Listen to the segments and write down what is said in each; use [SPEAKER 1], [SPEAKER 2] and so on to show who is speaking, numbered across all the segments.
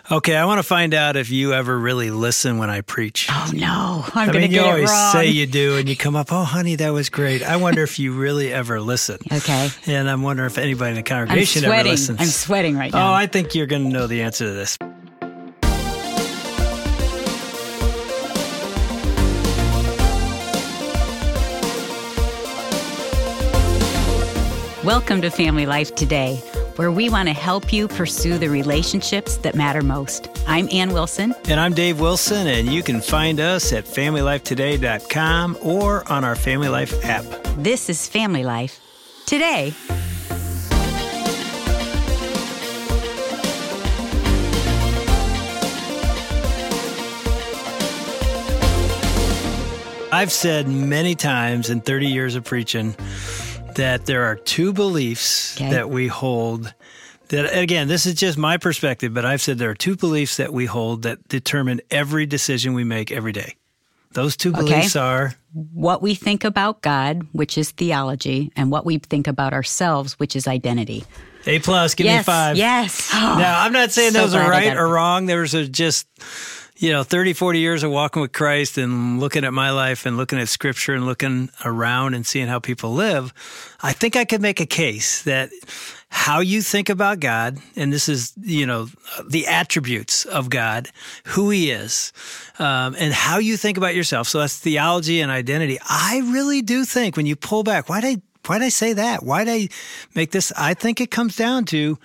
[SPEAKER 1] Okay, I want to find out if you ever really listen when I preach.
[SPEAKER 2] Oh, no. I'm going to get
[SPEAKER 1] you
[SPEAKER 2] it
[SPEAKER 1] always
[SPEAKER 2] wrong.
[SPEAKER 1] say you do, and you come up, oh, honey, that was great. I wonder if you really ever listen.
[SPEAKER 2] Okay.
[SPEAKER 1] And I'm wondering if anybody in the congregation ever listens.
[SPEAKER 2] I'm sweating right now.
[SPEAKER 1] Oh, I think you're going to know the answer to this.
[SPEAKER 2] Welcome to Family Life Today, where we want to help you pursue the relationships that matter most. I'm Ann Wilson.
[SPEAKER 1] And I'm Dave Wilson, and you can find us at FamilyLifeToday.com or on our Family Life app.
[SPEAKER 2] This is Family Life Today.
[SPEAKER 1] I've said many times in 30 years of preaching that there are two beliefs that we hold that, again, this is just my perspective, but I've said there are two beliefs that we hold that determine every decision we make every day. Those two beliefs are
[SPEAKER 2] what we think about God, which is theology, and what we think about ourselves, which is identity.
[SPEAKER 1] A+, give me 5.
[SPEAKER 2] Yes.
[SPEAKER 1] Now, I'm not saying
[SPEAKER 2] So
[SPEAKER 1] those are
[SPEAKER 2] glad I
[SPEAKER 1] right
[SPEAKER 2] got it.
[SPEAKER 1] or wrong. There's just 30, 40 years of walking with Christ and looking at my life and looking at Scripture and looking around and seeing how people live. I think I could make a case that how you think about God, and this is, the attributes of God, who He is, and how you think about yourself. So that's theology and identity. I really do think when you pull back, why'd I say that? Why'd I make this? I think it comes down to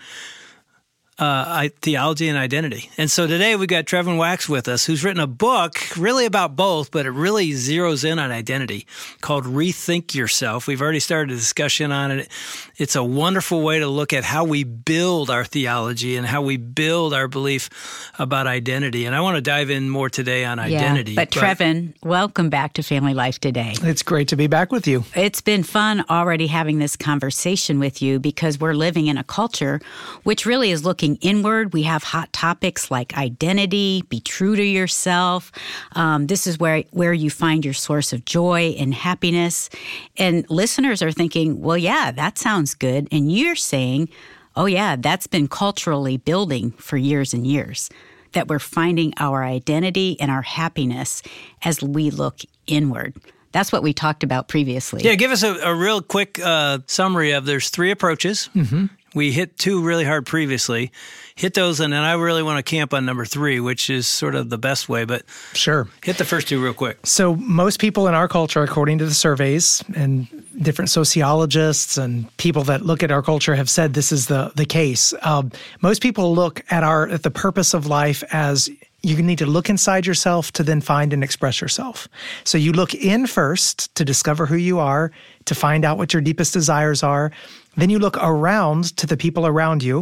[SPEAKER 1] theology and identity. And so today we've got Trevin Wax with us, who's written a book really about both, but it really zeroes in on identity called Rethink Yourself. We've already started a discussion on it. It's a wonderful way to look at how we build our theology and how we build our belief about identity. And I want to dive in more today on identity.
[SPEAKER 2] But Trevin, welcome back to Family Life Today.
[SPEAKER 3] It's great to be back with you.
[SPEAKER 2] It's been fun already having this conversation with you because we're living in a culture which really is looking inward. We have hot topics like identity, be true to yourself. This is where you find your source of joy and happiness. And listeners are thinking, well, yeah, that sounds good. And you're saying, oh, yeah, that's been culturally building for years and years, that we're finding our identity and our happiness as we look inward. That's what we talked about previously.
[SPEAKER 1] Yeah, give us a real quick summary of there's 3 approaches. Mm-hmm. We hit 2 really hard previously. Hit those, and then I really want to camp on number 3, which is sort of the best way. But
[SPEAKER 3] sure,
[SPEAKER 1] hit the first 2 real quick.
[SPEAKER 3] So most people in our culture, according to the surveys and different sociologists and people that look at our culture have said this is the case. Most people look at the purpose of life as you need to look inside yourself to then find and express yourself. So you look in first to discover who you are, to find out what your deepest desires are. Then you look around to the people around you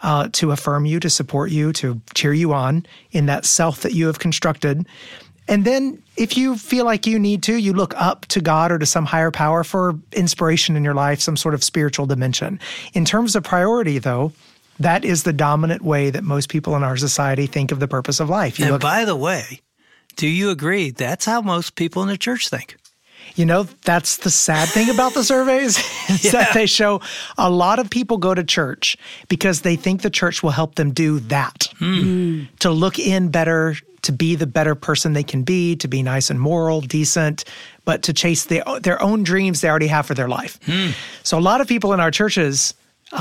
[SPEAKER 3] to affirm you, to support you, to cheer you on in that self that you have constructed. And then if you feel like you need to, you look up to God or to some higher power for inspiration in your life, some sort of spiritual dimension. In terms of priority, though, that is the dominant way that most people in our society think of the purpose of life.
[SPEAKER 1] By the way, do you agree that's how most people in the church think?
[SPEAKER 3] That's the sad thing about the surveys is that they show a lot of people go to church because they think the church will help them do that, to look in better, to be the better person they can be, to be nice and moral, decent, but to chase their own dreams they already have for their life. So a lot of people in our churches,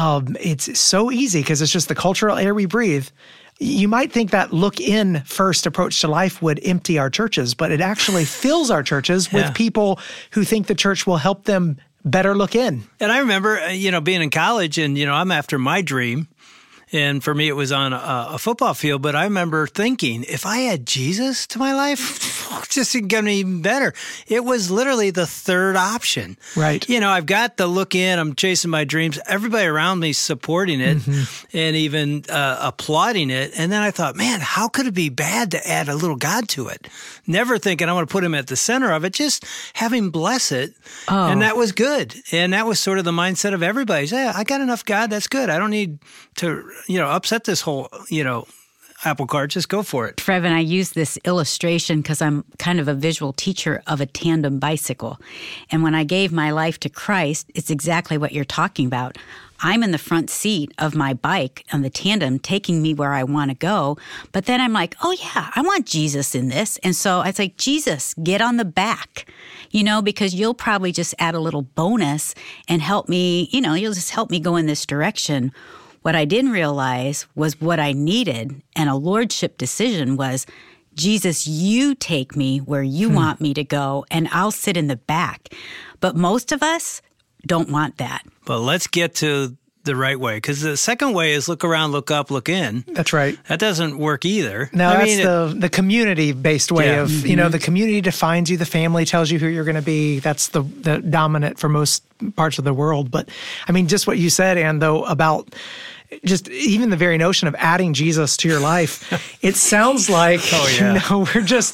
[SPEAKER 3] it's so easy because it's just the cultural air we breathe. You might think that look in first approach to life would empty our churches, but it actually fills our churches with people who think the church will help them better look in.
[SPEAKER 1] And I remember, being in college and, I'm after my dream. And for me, it was on a football field. But I remember thinking, if I had Jesus to my life, just to get me even better. It was literally the third option.
[SPEAKER 3] Right.
[SPEAKER 1] I've got the look in, I'm chasing my dreams. Everybody around me supporting it and even applauding it. And then I thought, man, how could it be bad to add a little God to it? Never thinking I want to put him at the center of it, just have him bless it. Oh. And that was good. And that was sort of the mindset of everybody. Yeah, I got enough God. That's good. I don't need to, upset this whole, Apple Cart, just go for it.
[SPEAKER 2] Frevin, I use this illustration because I'm kind of a visual teacher of a tandem bicycle. And when I gave my life to Christ, it's exactly what you're talking about. I'm in the front seat of my bike on the tandem taking me where I want to go. But then I'm like, oh yeah, I want Jesus in this. And so I was like, Jesus, get on the back, because you'll probably just add a little bonus and help me, you'll just help me go in this direction. What I didn't realize was what I needed, and a lordship decision was, Jesus, you take me where you want me to go, and I'll sit in the back. But most of us don't want that.
[SPEAKER 1] But let's get to the right way, because the second way is look around, look up, look in.
[SPEAKER 3] That's right.
[SPEAKER 1] That doesn't work either.
[SPEAKER 3] No, the community-based way of, the community defines you, the family tells you who you're going to be. That's the dominant for most parts of the world. But, just what you said, Ann, though, about just even the very notion of adding Jesus to your life, it sounds like, we're just,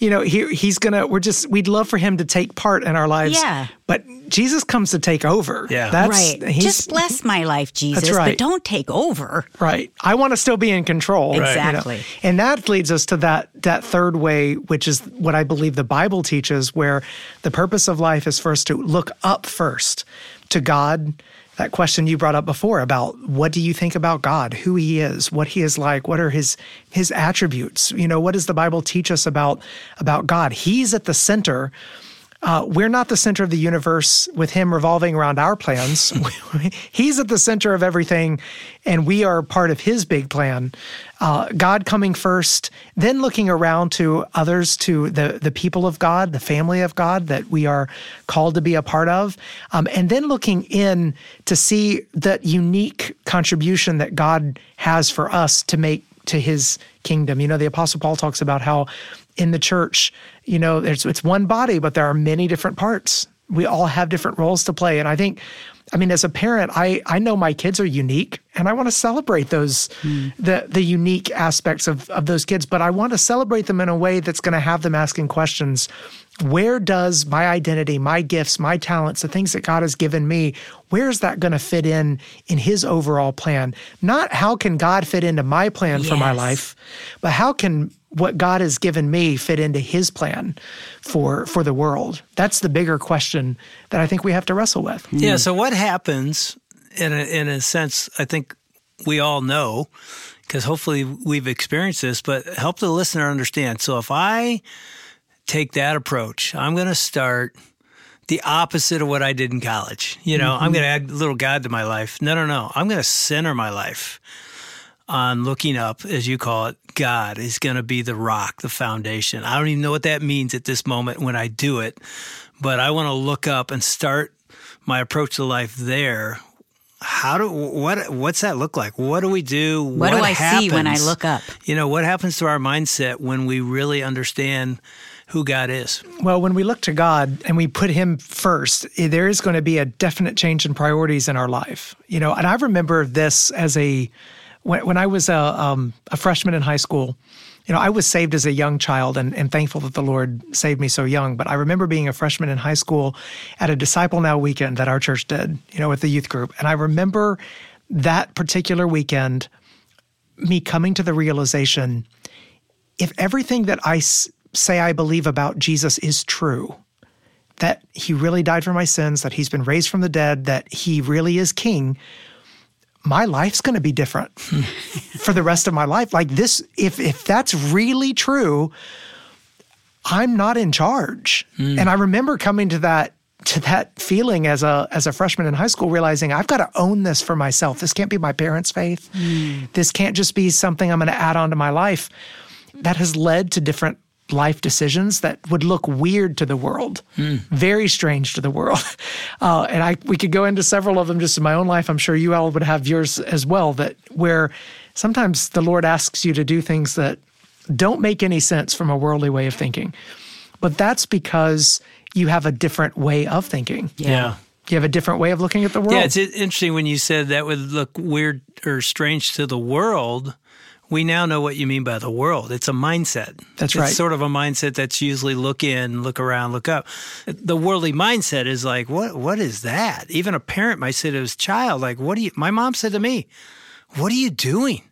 [SPEAKER 3] we'd love for him to take part in our lives.
[SPEAKER 2] Yeah.
[SPEAKER 3] But Jesus comes to take over.
[SPEAKER 1] Yeah.
[SPEAKER 2] Right. Just bless my life, Jesus,
[SPEAKER 3] that's right.
[SPEAKER 2] But don't take over.
[SPEAKER 3] Right. I want to still be in control.
[SPEAKER 2] Exactly.
[SPEAKER 3] And that leads us to that third way, which is what I believe the Bible teaches, where the purpose of life is first to look up first to God. That question you brought up before about what do you think about God, who he is, what he is like, what are his attributes? What does the Bible teach us about God? He's at the center. We're not the center of the universe with him revolving around our plans. He's at the center of everything, and we are part of his big plan. God coming first, then looking around to others, to the people of God, the family of God that we are called to be a part of, and then looking in to see that unique contribution that God has for us to make to his kingdom. The Apostle Paul talks about how in the church, it's one body, but there are many different parts. We all have different roles to play. And I think, as a parent, I know my kids are unique, and I want to celebrate those, the unique aspects of those kids, but I want to celebrate them in a way that's going to have them asking questions. Where does my identity, my gifts, my talents, the things that God has given me, where is that going to fit in his overall plan? Not how can God fit into my plan for my life, but how can what God has given me fit into his plan for the world? That's the bigger question that I think we have to wrestle with.
[SPEAKER 1] Yeah, so what happens, in a sense, I think we all know, because hopefully we've experienced this, but help the listener understand. So if I take that approach, I'm going to start the opposite of what I did in college. I'm going to add a little God to my life. No. I'm going to center my life on looking up, as you call it. God is going to be the rock, the foundation. I don't even know what that means at this moment when I do it, but I want to look up and start my approach to life there. What's that look like? What do we do?
[SPEAKER 2] What do I see when I look up?
[SPEAKER 1] What happens to our mindset when we really understand who God is? Well,
[SPEAKER 3] when we look to God and we put him first, there is going to be a definite change in priorities in our life. And I remember this as when I was a freshman in high school. I was saved as a young child and thankful that the Lord saved me so young. But I remember being a freshman in high school at a Disciple Now weekend that our church did, with the youth group. And I remember that particular weekend, me coming to the realization, if everything that I say I believe about Jesus is true, that he really died for my sins, that he's been raised from the dead, that he really is king, my life's going to be different for the rest of my life. Like this, if that's really true, I'm not in charge. And I remember coming to that feeling as a freshman in high school, realizing I've got to own this for myself. This can't be my parents' faith. This can't just be something I'm going to add on to my life. That has led to different life decisions that would look weird to the world, very strange to the world. And we could go into several of them just in my own life. I'm sure you all would have yours as well, where sometimes the Lord asks you to do things that don't make any sense from a worldly way of thinking. But that's because you have a different way of thinking.
[SPEAKER 1] Yeah.
[SPEAKER 3] You have a different way of looking at the world.
[SPEAKER 1] Yeah, it's interesting when you said that would look weird or strange to the world. We now know what you mean by the world. It's a mindset.
[SPEAKER 3] That's right.
[SPEAKER 1] It's sort of a mindset that's usually look in, look around, look up. The worldly mindset is like, what is that? Even a parent might say to his child, like, my mom said to me, what are you doing?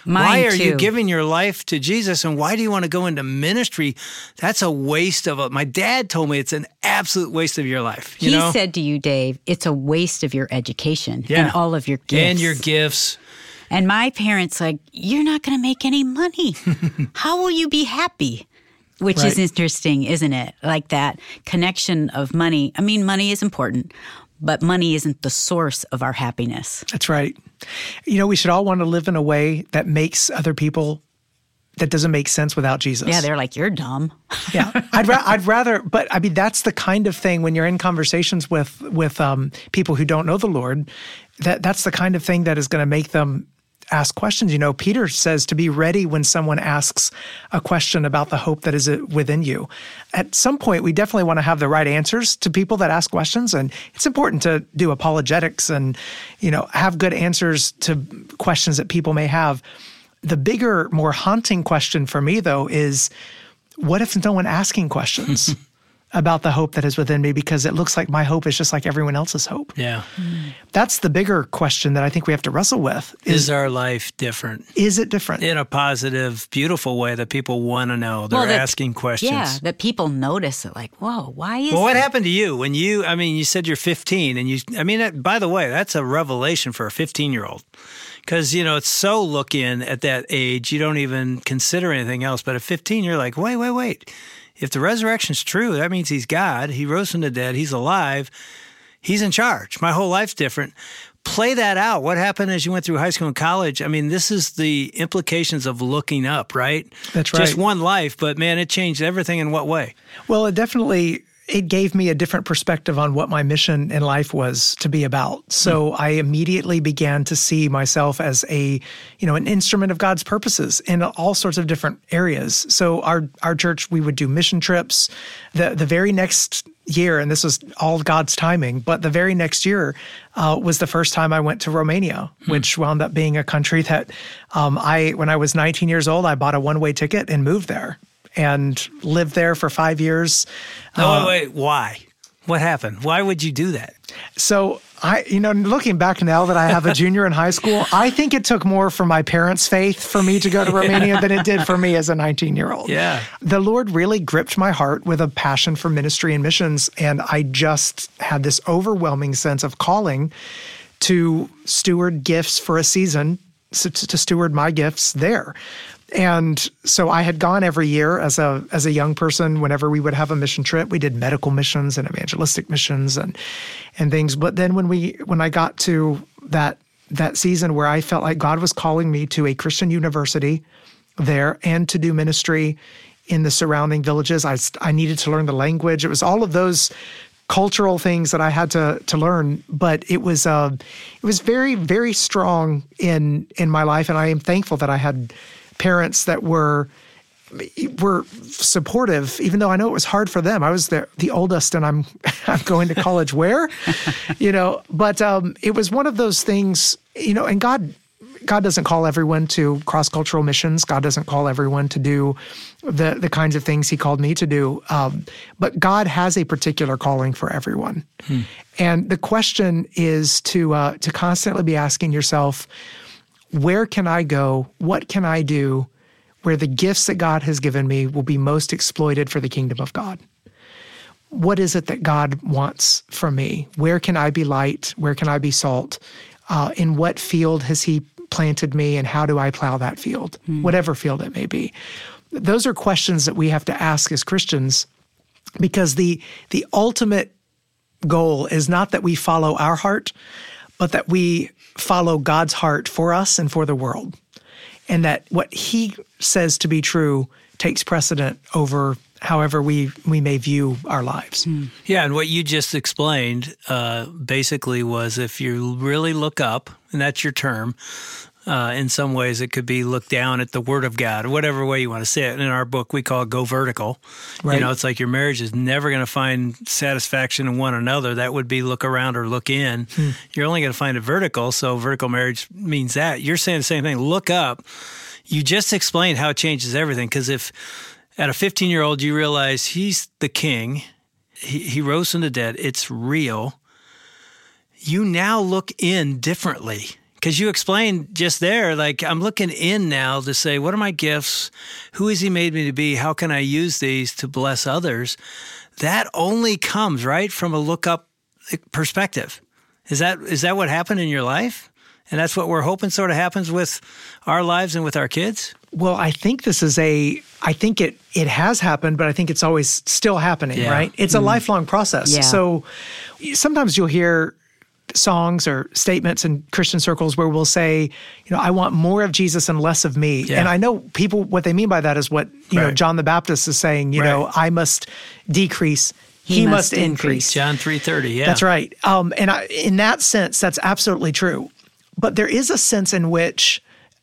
[SPEAKER 1] Why are
[SPEAKER 2] too.
[SPEAKER 1] you giving your life to Jesus, and why do you want to go into ministry? That's a waste of it. My dad told me it's an absolute waste of your life.
[SPEAKER 2] He said to you, Dave, it's a waste of your education and all of your gifts.
[SPEAKER 1] And your gifts.
[SPEAKER 2] And my parents like, you're not going to make any money. How will you be happy? Which is interesting, isn't it? Like that connection of money. I mean, money is important, but money isn't the source of our happiness.
[SPEAKER 3] That's right. We should all want to live in a way that makes other people, that doesn't make sense without Jesus.
[SPEAKER 2] Yeah, they're like, you're dumb.
[SPEAKER 3] Yeah, I'd rather, but I mean, that's the kind of thing when you're in conversations with people who don't know the Lord, that's the kind of thing that is going to make them ask questions. Peter says to be ready when someone asks a question about the hope that is within you. At some point, we definitely want to have the right answers to people that ask questions, and it's important to do apologetics and, have good answers to questions that people may have. The bigger, more haunting question for me, though, is what if no one asking questions about the hope that is within me, because it looks like my hope is just like everyone else's hope?
[SPEAKER 1] Yeah.
[SPEAKER 3] That's the bigger question that I think we have to wrestle with.
[SPEAKER 1] Is our life different?
[SPEAKER 3] Is it different?
[SPEAKER 1] In a positive, beautiful way that people want to know. They're asking questions.
[SPEAKER 2] Yeah, that people notice it, like, whoa, why is
[SPEAKER 1] what happened to you when you said you're 15 and by the way, that's a revelation for a 15-year-old. Because, it's so look-in at that age, you don't even consider anything else. But at 15, you're like, wait. If the resurrection's true, that means he's God. He rose from the dead. He's alive. He's in charge. My whole life's different. Play that out. What happened as you went through high school and college? I mean, this is the implications of looking up, right?
[SPEAKER 3] That's right.
[SPEAKER 1] Just one life, but man, it changed everything in what way?
[SPEAKER 3] Well, it gave me a different perspective on what my mission in life was to be about. So I immediately began to see myself as an instrument of God's purposes in all sorts of different areas. So our church, we would do mission trips. The very next year, and this was all God's timing, but the very next year was the first time I went to Romania, which wound up being a country that when I was 19 years old, I bought a one-way ticket and moved there. And lived there for 5 years.
[SPEAKER 1] Wait, why? What happened? Why would you do that?
[SPEAKER 3] So looking back now that I have a junior in high school, I think it took more for my parents' faith for me to go to Romania than it did for me as a 19-year-old.
[SPEAKER 1] Yeah.
[SPEAKER 3] The Lord really gripped my heart with a passion for ministry and missions, and I just had this overwhelming sense of calling to steward gifts for a season, to steward my gifts there. And so I had gone every year as a young person. Whenever we would have a mission trip, we did medical missions and evangelistic missions and things. But then when I got to that season where I felt like God was calling me to a Christian university there and to do ministry in the surrounding villages, I needed to learn the language. It was all of those cultural things that I had to learn, but it was very, very strong in my life, and I am thankful that I had parents that were supportive, even though I know it was hard for them. I was the oldest, and I'm going to college where, But it was one of those things, and God doesn't call everyone to cross-cultural missions. God doesn't call everyone to do the kinds of things He called me to do. But God has a particular calling for everyone, and the question is to constantly be asking yourself, where can I go? What can I do where the gifts that God has given me will be most exploited for the kingdom of God? What is it that God wants from me? Where can I be light? Where can I be salt? In what field has He planted me, and how do I plow that field? Whatever field it may be. Those are questions that we have to ask as Christians, because the ultimate goal is not that we follow our heart, but that we follow God's heart for us and for the world. And that what He says to be true takes precedent over however we may view our lives.
[SPEAKER 1] Yeah, and what you just explained basically was, if you really look up, and that's your term, in some ways it could be look down at the Word of God, whatever way you want to say it. In our book, we call it Go Vertical. Right. It's like your marriage is never going to find satisfaction in one another. That would be look around or look in. You're only going to find it vertical, so vertical marriage means that. You're saying the same thing. Look up. You just explained how it changes everything, because if at a 15-year-old you realize He's the King, he rose from the dead, it's real, you now look in differently. Because you explained just there, like, I'm looking in now to say, what are my gifts? Who has he made me to be? How can I use these to bless others? That only comes, right, from a look-up perspective. Is that what happened in your life? And that's what we're hoping sort of happens with our lives and with our kids?
[SPEAKER 3] Well, I think it has happened, but I think it's always still happening, right? It's a lifelong process.
[SPEAKER 2] Yeah.
[SPEAKER 3] So sometimes you'll hear songs or statements in Christian circles where we'll say, I want more of Jesus and less of me.
[SPEAKER 1] Yeah.
[SPEAKER 3] And I know people, what they mean by that is what, know, John the Baptist is saying, I must decrease, he must increase.
[SPEAKER 1] John 3:30, yeah.
[SPEAKER 3] That's right. In that sense, that's absolutely true. But there is a sense in which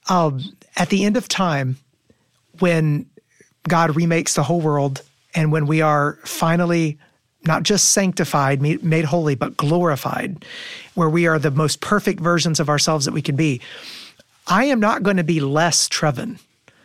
[SPEAKER 3] at the end of time, when God remakes the whole world and when we are finally not just sanctified, made holy, but glorified, where we are the most perfect versions of ourselves that we can be, I am not going to be less Trevin.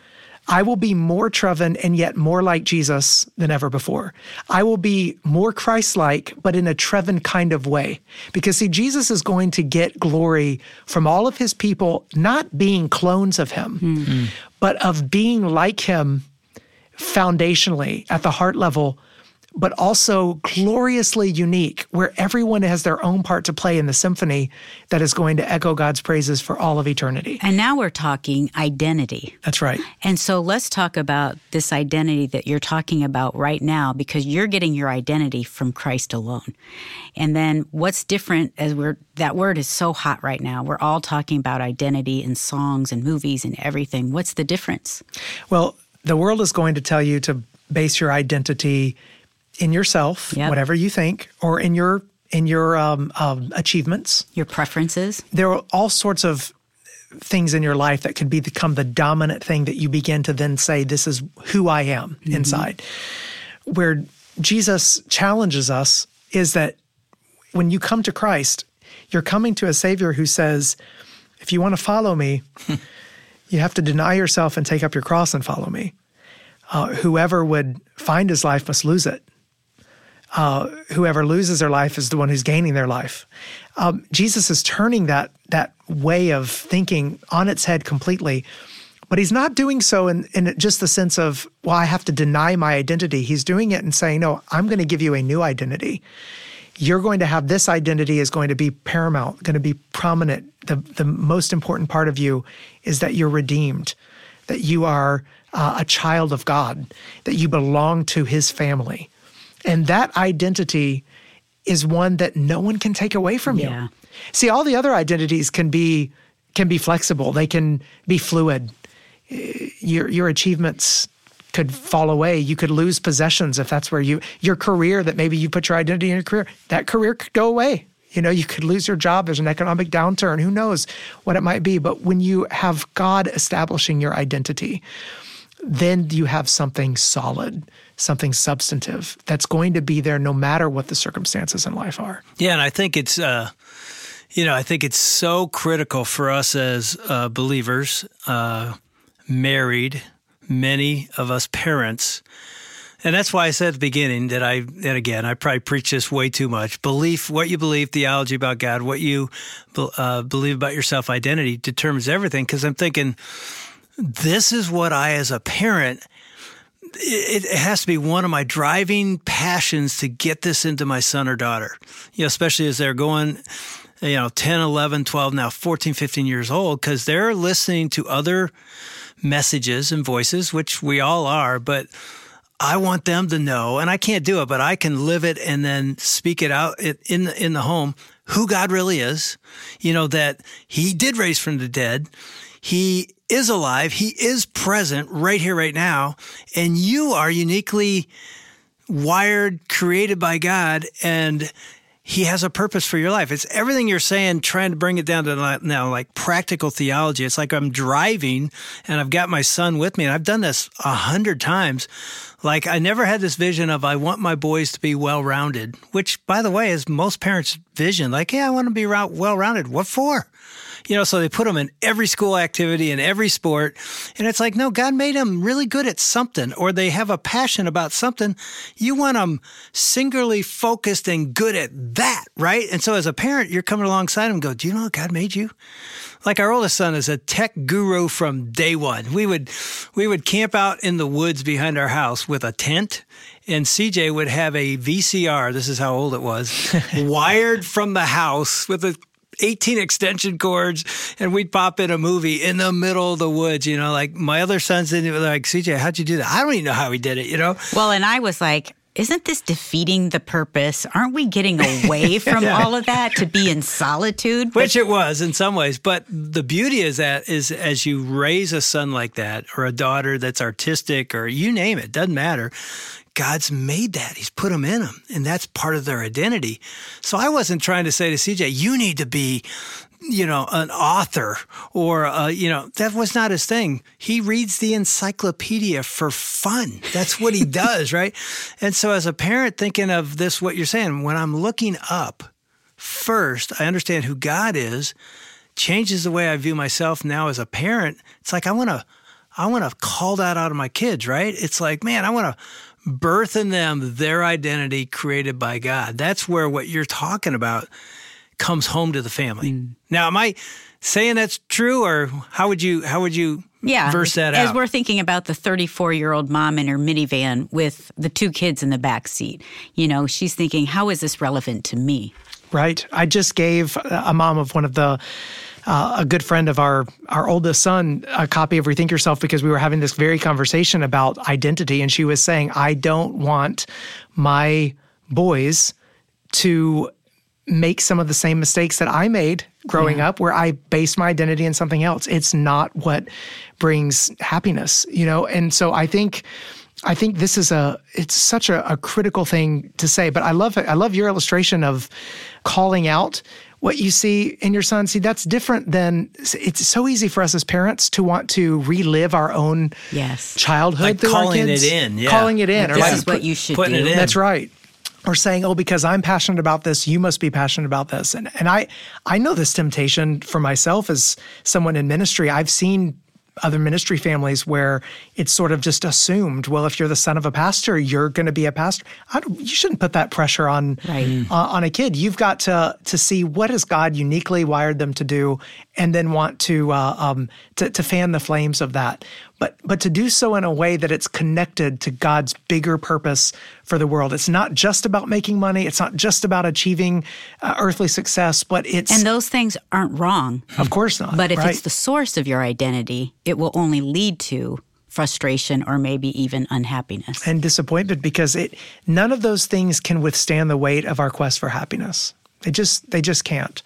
[SPEAKER 3] I will be more Trevin and yet more like Jesus than ever before. I will be more Christ-like, but in a Trevin kind of way. Because see, Jesus is going to get glory from all of his people, not being clones of him, but of being like him foundationally at the heart level, but also gloriously unique, where everyone has their own part to play in the symphony that is going to echo God's praises for all of eternity.
[SPEAKER 2] And now we're talking identity.
[SPEAKER 3] That's right.
[SPEAKER 2] And so let's talk about this identity that you're talking about right now, because you're getting your identity from Christ alone. And then what's different, that word is so hot right now. We're all talking about identity in songs and movies and everything. What's the difference?
[SPEAKER 3] Well, the world is going to tell you to base your identity in yourself, whatever you think, or in your achievements,
[SPEAKER 2] your preferences.
[SPEAKER 3] There are all sorts of things in your life that could become the dominant thing that you begin to then say, this is who I am inside. Where Jesus challenges us is that when you come to Christ, you're coming to a Savior who says, if you want to follow me, you have to deny yourself and take up your cross and follow me. Whoever would find his life must lose it. Whoever loses their life is the one who's gaining their life. Jesus is turning that way of thinking on its head completely, but he's not doing so in just the sense of, well, I have to deny my identity. He's doing it and saying, no, I'm going to give you a new identity. You're going to have this identity is going to be paramount, going to be prominent. The most important part of you is that you're redeemed, that you are a child of God, that you belong to his family. And that identity is one that no one can take away from you. See, all the other identities can be flexible. They can be fluid. Your achievements could fall away. You could lose possessions if that's where your career, that maybe you put your identity in your career, that career could go away. You could lose your job. There's an economic downturn. Who knows what it might be. But when you have God establishing your identity, then you have something solid, something substantive that's going to be there no matter what the circumstances in life are.
[SPEAKER 1] Yeah, and I think it's, so critical for us as believers, married, many of us parents. And that's why I said at the beginning that I probably preach this way too much. Belief, what you believe, theology about God, what you believe about yourself, identity determines everything. Because I'm thinking, this is what I, as a parent, it has to be one of my driving passions to get this into my son or daughter, especially as they're going, 10, 11, 12, now 14, 15 years old, because they're listening to other messages and voices, which we all are, but I want them to know, and I can't do it, but I can live it and then speak it out in the home, who God really is, that he did raise from the dead. He is alive. He is present right here, right now. And you are uniquely wired, created by God, and he has a purpose for your life. It's everything you're saying, trying to bring it down to now like practical theology. It's like I'm driving and I've got my son with me, and I've done this 100 times. Like, I never had this vision of, I want my boys to be well-rounded, which, by the way, is most parents' vision. Like, yeah, I want to be well-rounded. What for? So they put them in every school activity and every sport. And it's like, no, God made them really good at something, or they have a passion about something. You want them singularly focused and good at that, right? And so as a parent, you're coming alongside them and go, do you know what God made you? Like our oldest son is a tech guru from day one. We would camp out in the woods behind our house with a tent, and CJ would have a VCR, this is how old it was, wired from the house with 18 extension cords, and we'd pop in a movie in the middle of the woods, like my other sons didn't even like, CJ, how'd you do that? I don't even know how he did it,
[SPEAKER 2] Well, and I was like, isn't this defeating the purpose? Aren't we getting away from all of that to be in solitude?
[SPEAKER 1] Which it was in some ways. But the beauty is as you raise a son like that, or a daughter that's artistic, or you name it, doesn't matter. God's made that. He's put them in them, and that's part of their identity. So I wasn't trying to say to CJ, you need to be, an author, or, that was not his thing. He reads the encyclopedia for fun. That's what he does, right? And so as a parent thinking of this, what you're saying, when I'm looking up, first, I understand who God is, changes the way I view myself now as a parent. It's like I want to call that out of my kids, right? It's like, man, I want to birth in them their identity created by God. That's where what you're talking about comes home to the family. Now, am I saying that's true, or how would you verse that out?
[SPEAKER 2] As we're thinking about the 34-year-old mom in her minivan with the 2 kids in the back seat, she's thinking, how is this relevant to me?
[SPEAKER 3] Right. I just gave a mom of one of the a good friend of our oldest son a copy of Rethink Yourself, because we were having this very conversation about identity, and she was saying, I don't want my boys to make some of the same mistakes that I made growing up, where I based my identity in something else. It's not what brings happiness, And so I think this is it's such a critical thing to say. But I love your illustration of calling out what you see in your son. See, that's different than, it's so easy for us as parents to want to relive our own childhood
[SPEAKER 1] like
[SPEAKER 3] through
[SPEAKER 1] calling
[SPEAKER 3] our kids.
[SPEAKER 1] It in. Yeah.
[SPEAKER 3] Calling it in.
[SPEAKER 2] This
[SPEAKER 3] or
[SPEAKER 2] is what you should do.
[SPEAKER 1] It in.
[SPEAKER 3] That's right. Or saying, oh, because I'm passionate about this, you must be passionate about this. And I know this temptation for myself as someone in ministry. I've seen other ministry families where it's sort of just assumed, well, if you're the son of a pastor, you're going to be a pastor. You shouldn't put that pressure on a kid. You've got to see what has God uniquely wired them to do, and then want to fan the flames of that. But to do so in a way that it's connected to God's bigger purpose for the world. It's not just about making money. It's not just about achieving earthly success, but it's...
[SPEAKER 2] And those things aren't wrong.
[SPEAKER 3] Of course not.
[SPEAKER 2] But if it's the source of your identity, it will only lead to frustration or maybe even unhappiness.
[SPEAKER 3] And disappointment, because none of those things can withstand the weight of our quest for happiness. They just can't.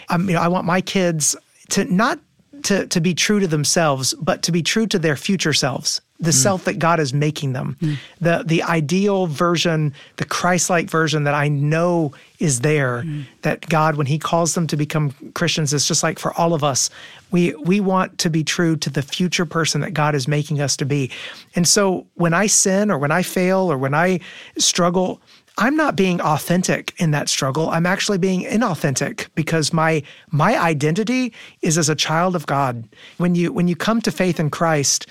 [SPEAKER 3] I want my kids to not to be true to themselves, but to be true to their future selves, the self that God is making them, the ideal version, the Christ-like version that I know is there, that God, when he calls them to become Christians, is just like for all of us, we want to be true to the future person that God is making us to be. And so when I sin, or when I fail, or when I struggle, I'm not being authentic in that struggle. I'm actually being inauthentic, because my identity is as a child of God. When you come to faith in Christ,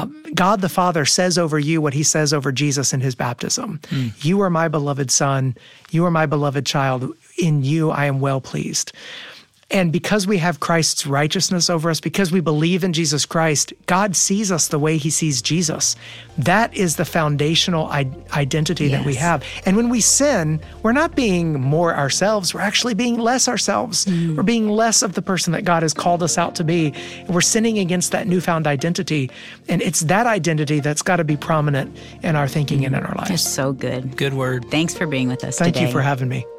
[SPEAKER 3] God the Father says over you what he says over Jesus in his baptism. You are my beloved son. You are my beloved child. In you I am well pleased. And because we have Christ's righteousness over us, because we believe in Jesus Christ, God sees us the way he sees Jesus. That is the foundational identity that we have. And when we sin, we're not being more ourselves. We're actually being less ourselves. We're being less of the person that God has called us out to be. And we're sinning against that newfound identity. And it's that identity that's got to be prominent in our thinking and in our lives.
[SPEAKER 2] That's so good.
[SPEAKER 1] Good word.
[SPEAKER 2] Thanks for being with us today.
[SPEAKER 3] Thank you for having me.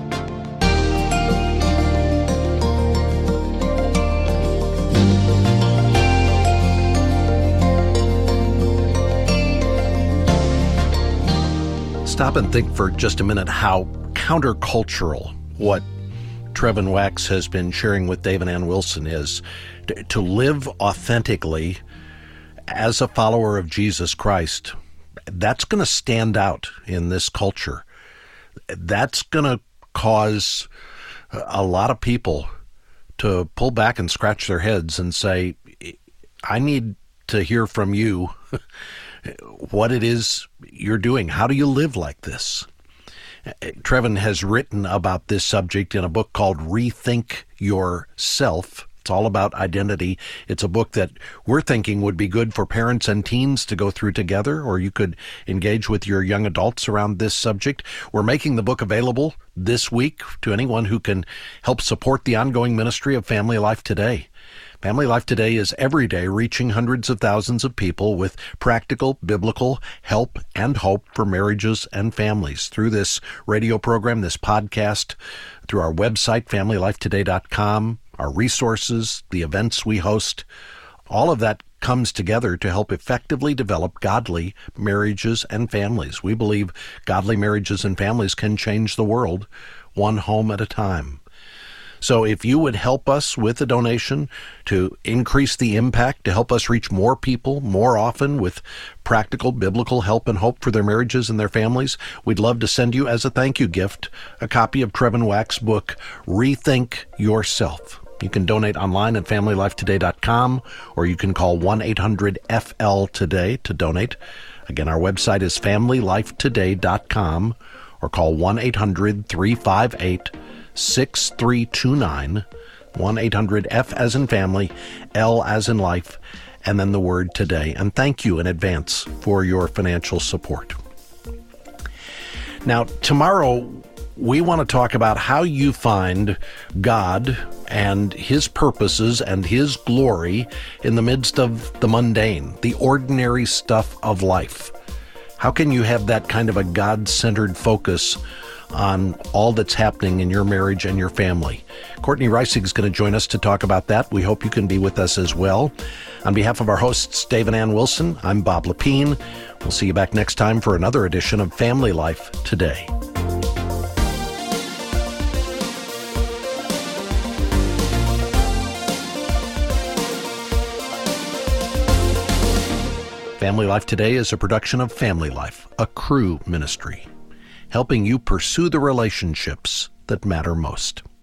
[SPEAKER 4] Stop and think for just a minute how countercultural what Trevin Wax has been sharing with Dave and Ann Wilson is. To live authentically as a follower of Jesus Christ, that's going to stand out in this culture. That's going to cause a lot of people to pull back and scratch their heads and say, I need to hear from you what it is you're doing. How do you live like this? Trevin has written about this subject in a book called Rethink Yourself. It's all about identity. It's a book that we're thinking would be good for parents and teens to go through together, or you could engage with your young adults around this subject. We're making the book available this week to anyone who can help support the ongoing ministry of Family Life Today. Family Life Today is every day reaching hundreds of thousands of people with practical, biblical help and hope for marriages and families through this radio program, this podcast, through our website, FamilyLifeToday.com, our resources, the events we host. All of that comes together to help effectively develop godly marriages and families. We believe godly marriages and families can change the world one home at a time. So if you would help us with a donation to increase the impact, to help us reach more people more often with practical biblical help and hope for their marriages and their families, we'd love to send you as a thank you gift a copy of Trevin Wack's book, Rethink Yourself. You can donate online at FamilyLifeToday.com, or you can call 1-800-FL-TODAY to donate. Again, our website is FamilyLifeToday.com, or call 1-800-358-6329, 1-800-F as in family, L as in life, and then the word today. And thank you in advance for your financial support. Now, tomorrow, we want to talk about how you find God and His purposes and His glory in the midst of the mundane, the ordinary stuff of life. How can you have that kind of a God-centered focus on all that's happening in your marriage and your family? Courtney Reisig is going to join us to talk about that. We hope you can be with us as well. On behalf of our hosts, Dave and Ann Wilson, I'm Bob Lepine. We'll see you back next time for another edition of Family Life Today. Family Life Today is a production of Family Life, a Cru ministry, helping you pursue the relationships that matter most.